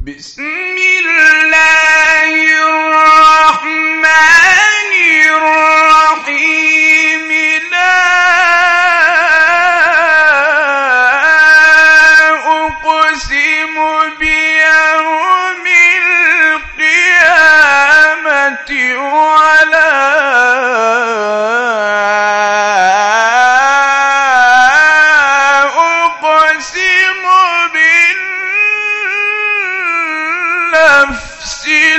بسم الله الرحمن الرحيم لا أقسم بيوم القيامة ولا أقسم بالنفس